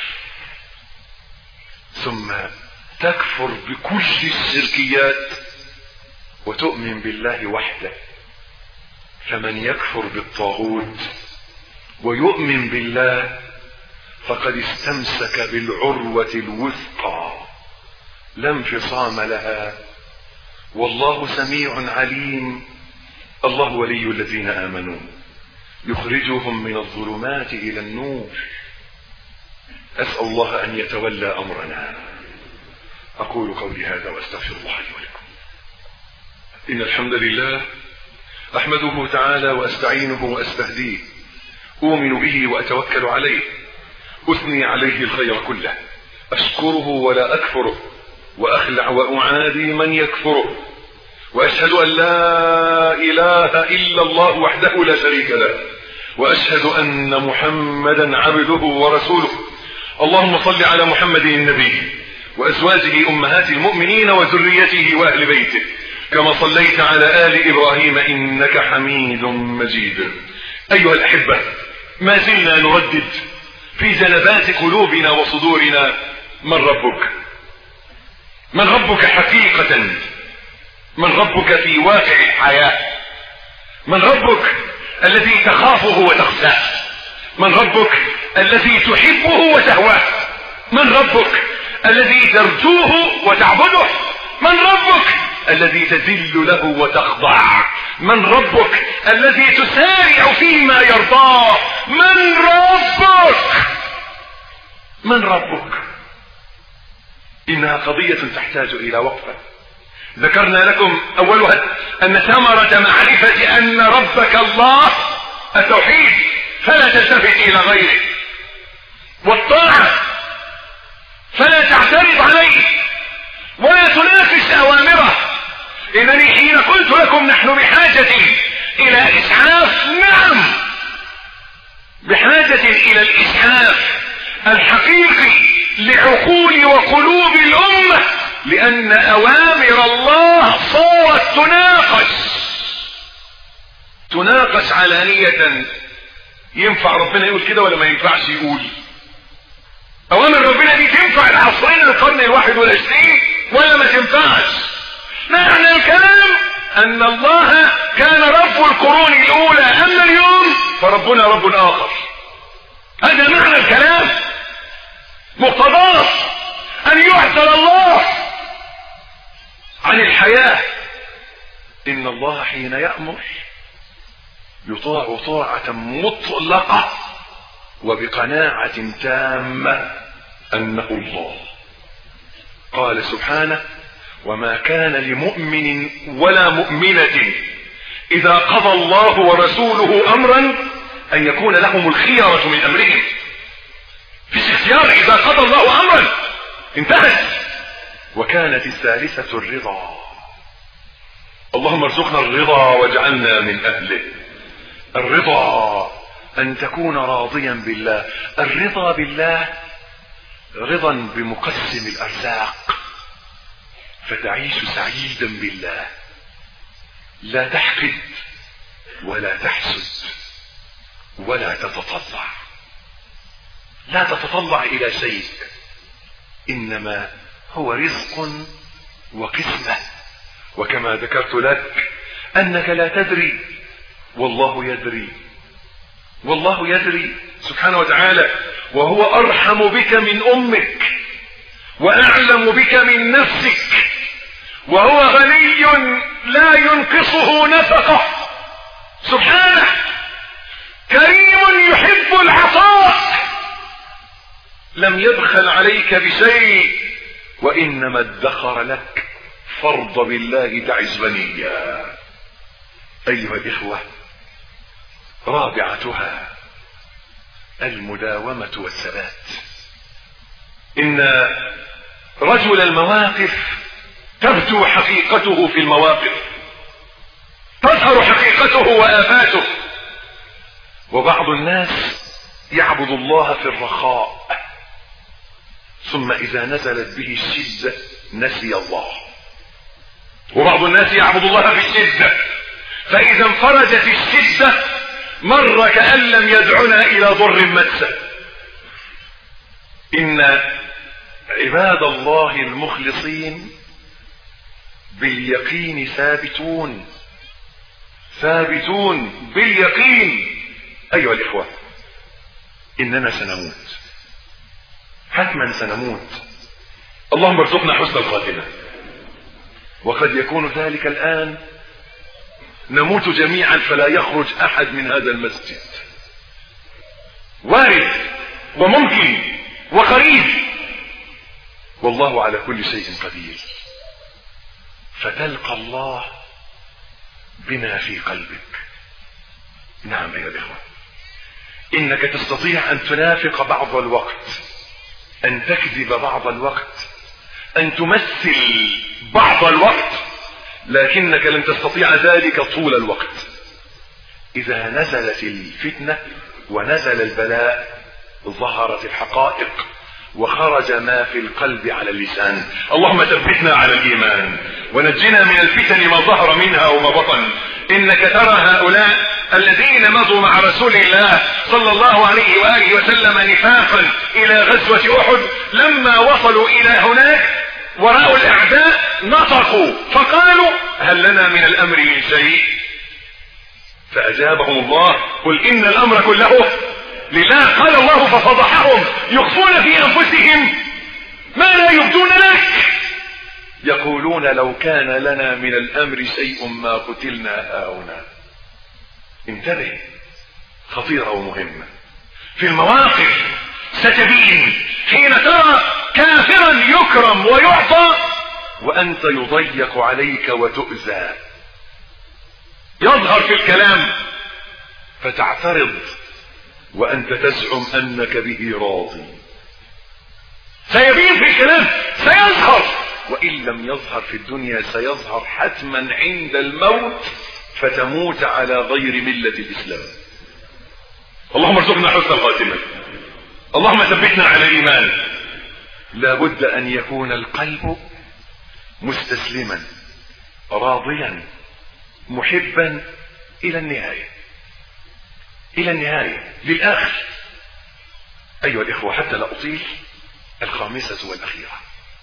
ثم تكفر بكل الشركيات وتؤمن بالله وحده. فمن يكفر بالطاغوت ويؤمن بالله فقد استمسك بالعروة الوثقى لا انفصام لها، والله سميع عليم. الله ولي الذين آمنوا يخرجهم من الظلمات إلى النور. أسأل الله أن يتولى أمرنا. أقول قولي هذا وأستغفر الله لي ولكم. إن الحمد لله أحمده تعالى وأستعينه وأستهديه، أؤمن به وأتوكل عليه، أثني عليه الخير كله، أشكره ولا أكفره، وأخلع وأعادي من يكفره، وأشهد أن لا إله إلا الله وحده لا شريك له، وأشهد أن محمدا عبده ورسوله. اللهم صل على محمد النبي وأزواجه أمهات المؤمنين وذريته وأهل بيته كما صليت على آل إبراهيم إنك حميد مجيد. أيها الأحبة، ما زلنا نردد في زنبات قلوبنا وصدورنا: من ربك؟ من ربك حقيقة؟ من ربك في واقع الحياة؟ من ربك الذي تخافه وتخشاه؟ من ربك الذي تحبه وتهواه؟ من ربك الذي ترجوه وتعبده؟ من ربك الذي تذل له وتخضع؟ من ربك الذي تسارع فيما يرضاه؟ من ربك؟ من ربك؟ إنها قضية تحتاج إلى وقفة. ذكرنا لكم أولها أن ثمرة معرفة أن ربك الله التوحيد، فلا تلتفت إلى غيره، والطاعة فلا تعترض عليه ولا تنافس أوامره. إذن حين قلت لكم نحن بحاجة إلى إسعاف، نعم بحاجة إلى الإسعاف الحقيقي لعقول وقلوب الأمة، لأن أوامر الله صارت تناقش تناقش علانية. ينفع ربنا يقول كده ولا ما ينفعش يقول؟ أوامر ربنا دي تنفع العصرين القرن الواحد والعشرين ولا ما تنفعش؟ معنى الكلام أن الله كان رب القرون الأولى، أما اليوم فربنا رب آخر. هذا معنى الكلام. مقتضاه ان يعزل الله عن الحياة. ان الله حين يأمر يطاع طاعة مطلقة وبقناعة تامة انه الله. قال سبحانه: وما كان لمؤمن ولا مؤمنة اذا قضى الله ورسوله امرا ان يكون لهم الخيرة من امرهم. في اختيار، اذا قضى الله امرا انتهت. وكانت الثالثة الرضا. اللهم ارزقنا الرضا واجعلنا من اهله. الرضا ان تكون راضيا بالله. الرضا بالله رضا بمقسم الارزاق، فتعيش سعيدا بالله، لا تحقد ولا تحسد ولا تتطلع. لا تتطلع الى شيء، انما هو رزق وقسمة. وكما ذكرت لك انك لا تدري والله يدري، والله يدري سبحانه وتعالى، وهو ارحم بك من امك واعلم بك من نفسك، وهو غني لا ينقصه نفقه سبحانه، كريم يحب العطاء، لم يبخل عليك بشيء، وانما ادخر لك. فرض بالله تعز بنيا. ايها الاخوة، رابعتها المداومة والثبات. ان رجل المواقف تبدو حقيقته في المواقف، تظهر حقيقته وآفاته. وبعض الناس يعبد الله في الرخاء، ثم إذا نزلت به الشدة نسي الله. وبعض الناس يعبد الله في الشدة، فإذا انفرجت الشدة مر كأن لم يدعنا إلى ضر مسه. إن عباد الله المخلصين باليقين ثابتون، ثابتون باليقين. أيها الإخوة، إننا سنموت، حتما سنموت. اللهم ارزقنا حسن الخاتمة. وقد يكون ذلك الآن، نموت جميعا فلا يخرج أحد من هذا المسجد. وارد وممكن وقريب، والله على كل شيء قدير. فتلقى الله بما في قلبك. نعم أيها الإخوة، إنك تستطيع أن تنافق بعض الوقت، أن تكذب بعض الوقت، أن تمثل بعض الوقت، لكنك لن تستطيع ذلك طول الوقت. إذا نزلت الفتنة ونزل البلاء ظهرت الحقائق وخرج ما في القلب على اللسان. اللهم ثبتنا على الإيمان ونجنا من الفتن ما ظهر منها وما بطن. إنك ترى هؤلاء الذين مضوا مع رسول الله صلى الله عليه وآله وسلم نفاقا إلى غزوة أحد، لما وصلوا إلى هناك ورأوا الأعداء نطقوا فقالوا: هل لنا من الأمر من شيء؟ فأجابهم الله: قل إن الأمر كله لله. قال الله ففضحهم، يخفون في أنفسهم ما لا يبدون لك، يقولون لو كان لنا من الأمر شيء ما قتلنا هاهنا. انتبه، خطيرة ومهمة. في المواقف ستبين حين ترى كافرا يكرم ويعطى وأنت يضيق عليك وتؤذى، يظهر في الكلام فتعترض وأنت تزعم أنك به راضي. سيبين في الكلام، سيظهر، وإن لم يظهر في الدنيا سيظهر حتما عند الموت، فتموت على غير ملة الإسلام. اللهم ارزقنا حسن الخاتمة. اللهم ثبتنا على الإيمان. لا بد أن يكون القلب مستسلما راضيا محبا إلى النهاية، إلى النهاية للآخر. أيها الإخوة، حتى لا أطيل، الخامسة والأخيرة: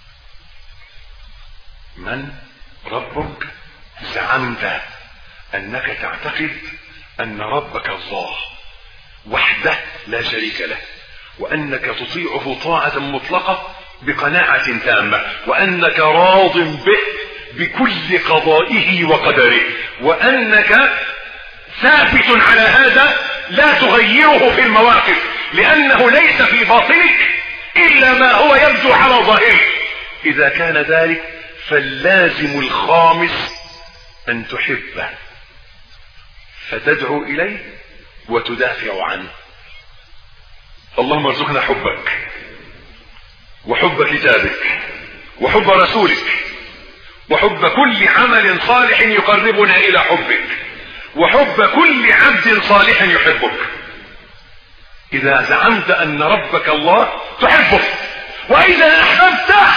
من ربك؟ زعمت أنك تعتقد أن ربك الله وحده لا شريك له، وأنك تطيعه طاعة مطلقة بقناعة تامة، وأنك راض به بكل قضائه وقدره، وأنك ثابت على هذا لا تغيره في المواقف، لأنه ليس في باطنك إلا ما هو يبدو على ظاهرك. إذا كان ذلك فاللازم الخامس أن تحبه فتدعو إليه وتدافع عنه. اللهم ارزقنا حبك وحب كتابك وحب رسولك وحب كل عمل صالح يقربنا إلى حبك وحب كل عبد صالح يحبك. إذا زعمت أن ربك الله تحبه، وإذا أحببته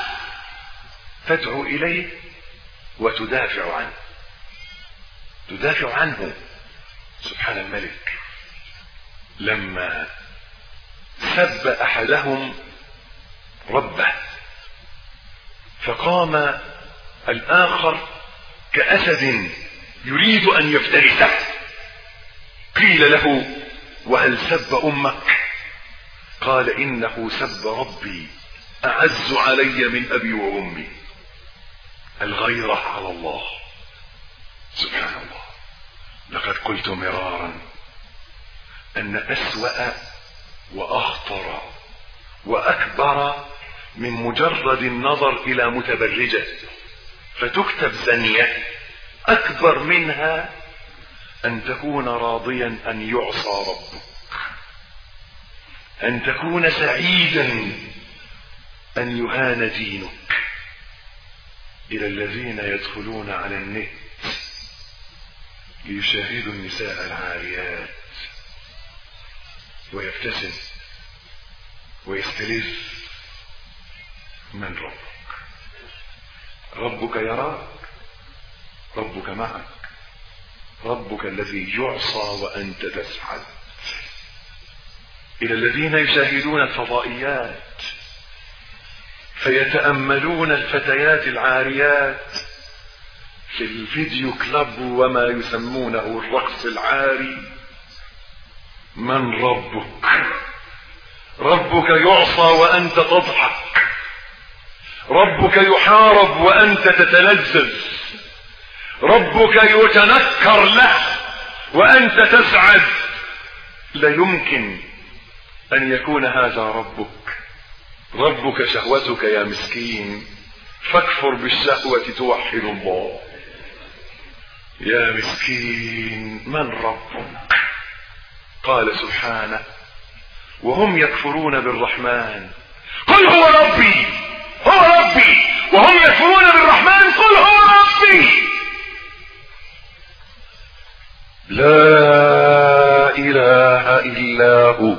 تدعو إليه وتدافع عنه، تدافع عنه. سبحان الملك لما سب أحدهم ربه فقام الآخر كأسد يريد أن يفترسه، قيل له وهل سب أمك؟ قال إنه سب ربي أعز علي من أبي وأمي. الغيرة على الله. سبحان الله. لقد قلت مرارا أن أسوأ وأخطر وأكبر من مجرد النظر إلى متبرجة فتكتب زنية أكبر منها أن تكون راضيا أن يعصى ربك، أن تكون سعيدا أن يهان دينك. إلى الذين يدخلون على النت ليشاهدوا النساء العاريات ويبتسم ويستلذ. من ربك؟ ربك يراك، ربك معك، ربك الذي يعصى وأنت تسعد. إلى الذين يشاهدون الفضائيات فيتأملون الفتيات العاريات في الفيديو كلاب وما يسمونه الرقص العاري. من ربك؟ ربك يعصى وأنت تضحك، ربك يحارب وأنت تتلذذ، ربك يتنكر له وأنت تسعد. لا يمكن أن يكون هذا ربك. ربك شهوتك يا مسكين، فاكفر بالشهوة توحد الله. يا مسكين، من ربك؟ قال سبحانه وهم يكفرون بالرحمن قل هو ربي، هو ربي. وهم يكفرون بالرحمن قل هو ربي. لا إله إلا هو،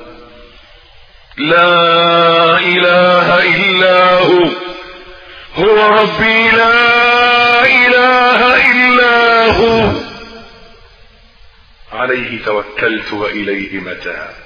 لا إله إلا هو، هو ربي لا إله إلا هو، عليه توكلت وإليه متاب.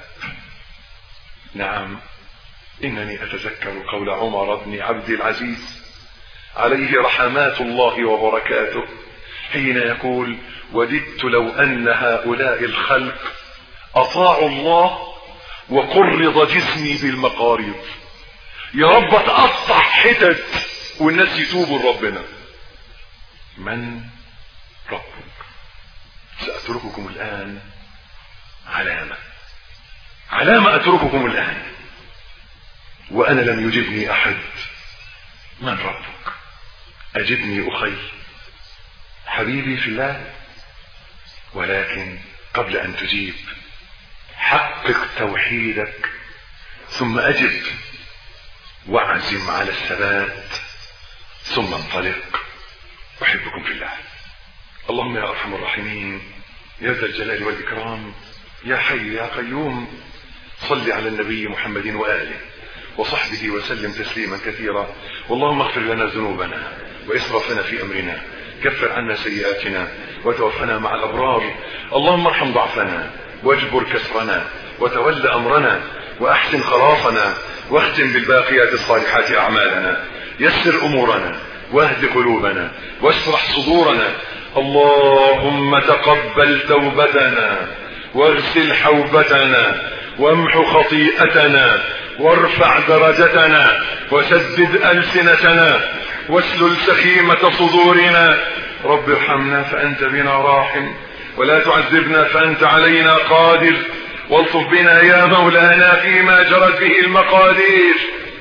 نعم، إنني أتذكر قول عمر بن عبد العزيز عليه رحمات الله وبركاته حين يقول وددت لو أن هؤلاء الخلق أطاعوا الله وقرض جسمي بالمقاريض. يا رب تقطع حتت والناس يتوبوا لربنا. من ربك؟ سأترككم الآن علامة علامة أترككم الآن وأنا لم يجبني أحد. من ربك؟ أجبني أخي حبيبي في الله. ولكن قبل أن تجيب حقق توحيدك ثم أجب واعزم على الثبات ثم انطلق. أحبكم في الله. اللهم يا أرحم الراحمين يا ذا الجلال والإكرام يا حي يا قيوم صل على النبي محمد وآله وصحبه وسلم تسليما كثيرا. واللهم اغفر لنا ذنوبنا وإسرافنا في أمرنا، كفر عنا سيئاتنا وتوفنا مع الأبرار. اللهم ارحم ضعفنا واجبر كسرنا وتول أمرنا وأحسن خلاصنا واختم بالباقيات الصالحات أعمالنا. يسر أمورنا واهد قلوبنا واشرح صدورنا. اللهم تقبل توبتنا واغسل حوبتنا وامحو خطيئتنا وارفع درجتنا وسدد ألسنتنا واسلل سخيمة صدورنا. رب ارحمنا فأنت بنا راحم، ولا تعذبنا فأنت علينا قادر، والطف بنا يا مولانا فيما جرت به المقادير.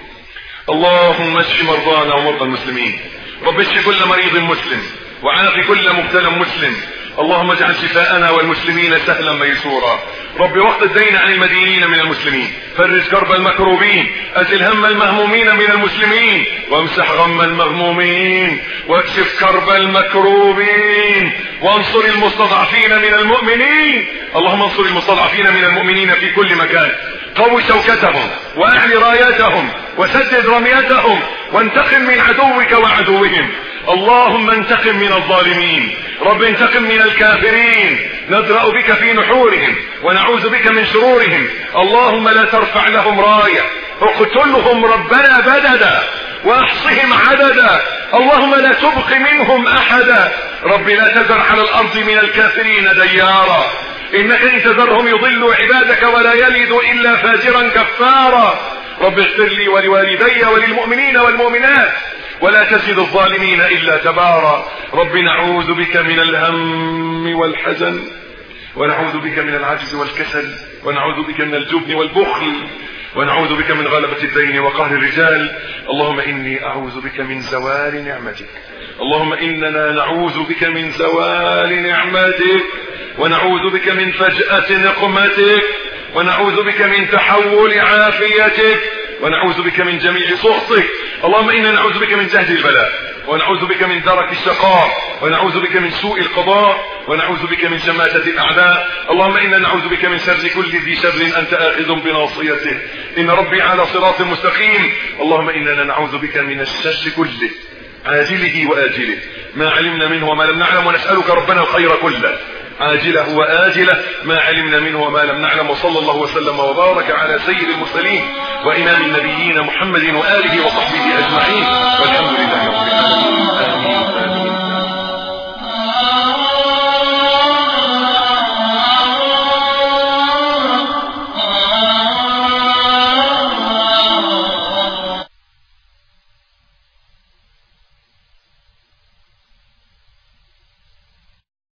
اللهم اشف مرضانا ومرضى المسلمين، رب اشف كل مريض مسلم وعاف كل مبتلى مسلم. اللهم اجعل شفاءنا والمسلمين سهلا ميسورا. رب واقض الدين عن المدينين من المسلمين، فرج كرب المكروبين، ازل هم المهمومين من المسلمين، وامسح غم المغمومين، واكشف كرب المكروبين، وانصر المستضعفين من المؤمنين. اللهم انصر المستضعفين من المؤمنين في كل مكان، قو شوكتهم واعل رايتهم وسدد رميتهم، وانتقم من عدوك وعدوهم. اللهم انتقم من الظالمين، رب انتقم من الكافرين، ندرأ بك في نحورهم ونعوذ بك من شرورهم. اللهم لا ترفع لهم راية، اقتلهم ربنا بددا واحصهم عددا. اللهم لا تبق منهم احدا. رب لا تذر على الارض من الكافرين ديارا، انك ان تذرهم يضلوا عبادك ولا يلدوا الا فاجرا كفارا. رب اغفر لي ولوالدي وللمؤمنين والمؤمنات، ولا تزد الظالمين الا تبارا. رب نعوذ بك من الهم والحزن، ونعوذ بك من العجز والكسل، ونعوذ بك من الجبن والبخل، ونعوذ بك من غلبة الدين وقهر الرجال. اللهم إني أعوذ بك من زوال نعمتك، اللهم إننا نعوذ بك من زوال نعمتك، ونعوذ بك من فجأة نقمتك، ونعوذ بك من تحول عافيتك، ونعوذ بك من جميع سخطك. اللهم إنا نعوذ بك من جهد البلاء، ونعوذ بك من درك الشقاء، ونعوذ بك من سوء القضاء، ونعوذ بك من شماتة الأعداء. اللهم إنا نعوذ بك من شر كل ذي شر أنت آخذ بناصيته، إن ربي على صراط مستقيم. اللهم إننا نعوذ بك من الشر كله عاجله وآجله، ما علمنا منه وما لم نعلم، ونسألك ربنا الخير كله عاجله وآجله، ما علمنا منه وما لم نعلم. وصلى الله وسلم وبارك على سيد المرسلين وإمام النبيين محمد وآله وصحبه أجمعين، والحمد لله رب العالمين. آمين.